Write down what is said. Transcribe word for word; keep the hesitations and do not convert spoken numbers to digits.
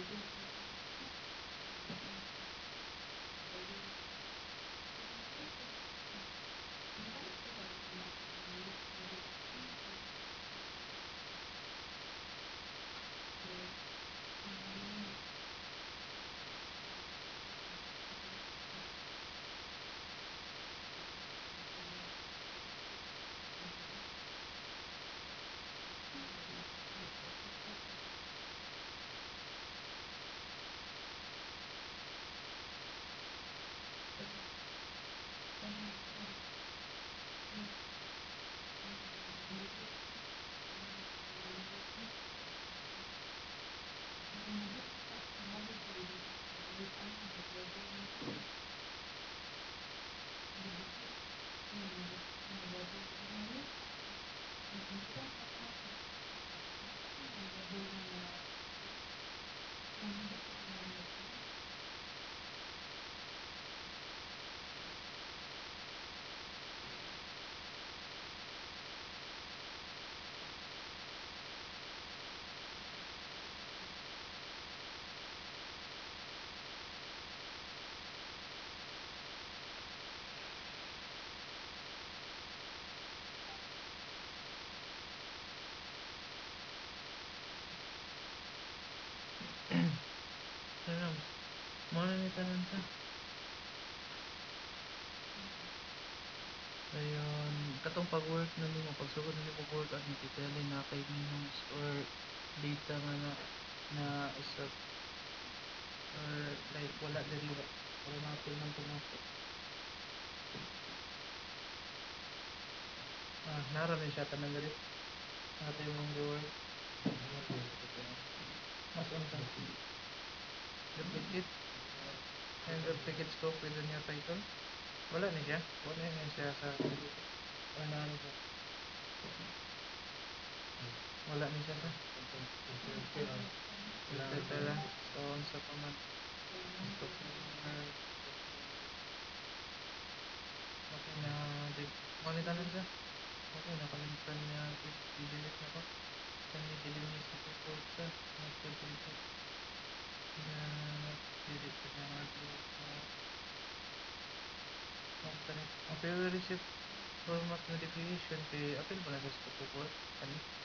Ano, mana ni tanan sa. Ayun, katong pag-work na nimo, pagsugod na nimo work at magtitali na kay news or data nga na na usab or like wala diri ba para mapil man pumasok. Ah, nara ni siya tanan diri. Nato yung work. Mas unta. Duplicate. And duplicate scope with the new title. Wala ni siya. Wala ni siya sa computer. Wala na ni siya. Wala ni siya sa. Duplicate lang. So, unsa pa man. Customer. Okay na. Monitor lang siya. Okay, nakalimutan niya. I-delete na ko. Can you delete sa report sa? Mag-delete. Na-delete ko na hardware sa company. Ang pero receipt format notification kay apil ba na sa scope of work? Kani?